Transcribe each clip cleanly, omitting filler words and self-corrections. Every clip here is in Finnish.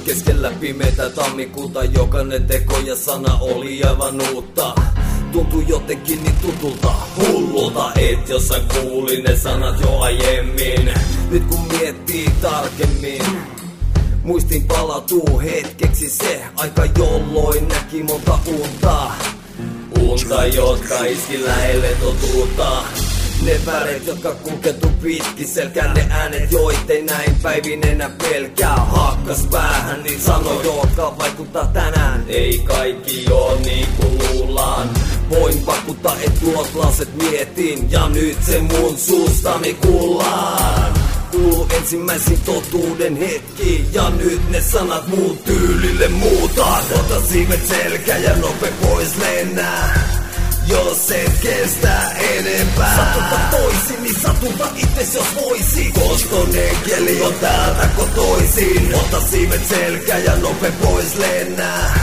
keskellä pimeätä tammikuuta. Jokainen teko ja sana oli aivan uutta. Tuntui jotenkin niin tutulta, hullulta, et jossain kuulin ne sanat jo aiemmin. Nyt kun miettii tarkemmin, muistiin palautuu hetkeksi se aika, jolloin näki monta unta. Unta, jotka iski lähelle totuutta. Ne väreet, jotka kulkeutu pitkin selkään, ne äänet, joitei näin päivin enää pelkää. Hakkas päähän niin sanoi, jotka vaikuttaa tänään. Ei kaikki oo niin kuin luullaan. Voin vakuuttaa, et tuot lauset mietin, ja nyt se mun suustani kuullaan. Kuuluu ensimmäisin totuuden hetki, ja nyt ne sanat muun tyylille muutan. Ota siivet selkä ja nope pois lennää, jos et kestä enempää. Satuta toisin, niin satuta itses jos voisi. Koston enkeli on täältä kotoisin. Ota siivet selkä ja nope pois lennää,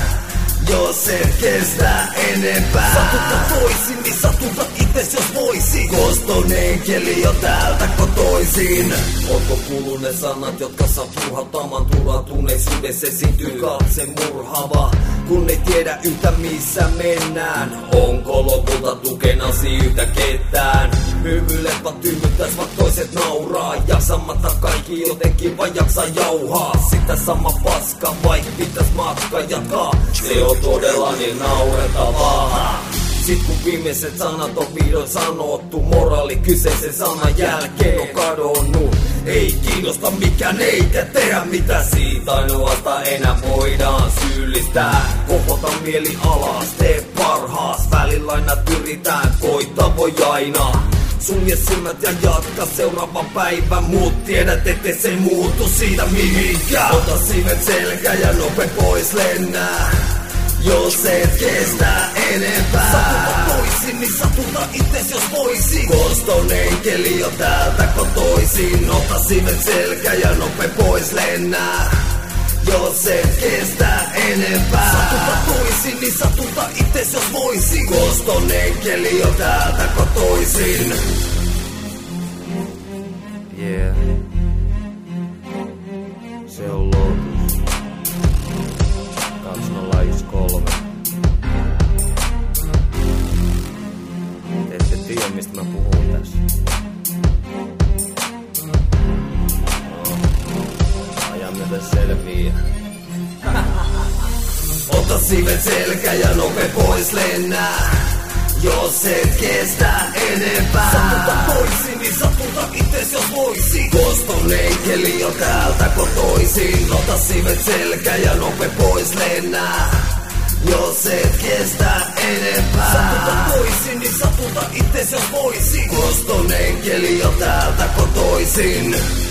jos et kestä enempää. Satuta toisin, niin satuta itses jos voisi. Koston enkeli on täältä kotoisin. Onko kuullut ne sanat, jotka saa puhaltamaan turhautuneisuudessa esiintyy katse murhava, kun ei tiedä yhtä missä mennään. Onko lopulta tukenasi yhtä ketään? Hymyilet vaan tyydyttäis vaikka toiset nauraa. Jaksamatta kaikki jotenkin vaan jaksaa jauhaa. Sitä sama paska vaik pitäis matka jatkaa. Se on todella niin naurettavaa. Sit kun viimeiset sanat on vihdoin sanottu, moraali kyseisen sanan jälkeen on kadonnut. Ei kiinnosta mikään eikä tehdä mitä siitä ainoasta enää voidaan syyllistää. Kohota mieli alas, tee parhaas, välillä aina pyritään, koittaa voi aina. Sulje silmät ja jatka seuraavan päivän, muut tiedät ettei se muutu siitä mihinkään. Ota siivet selkä ja nope pois lennää, jos et kestä enempää. Satuta toisin, niin satuta itses jos voisi. Koston enkeli on täältä kotoisin. Ota siivet selkä ja nope pois lennää, jos et kestä enempää. Satuta toisin, niin satuta itses jos voisi. Koston enkeli on täältä kotoisin. Yeah. Se on Lotus 2013. Te ette tiedä mistä mä puhun tässä. Ajan myötä selviä. Ota siivet selkä ja nope pois lennää, jos et kestä enempää. Satuta toisin, niin satuta itses jos voisi. Koston enkeli on täältä kotoisin. Ota siivet selkä ja nope pois lennää, jos et kestä enempää. Satuta toisin, niin satuta itses jos voisi. Koston enkeli on täältä kotoisin.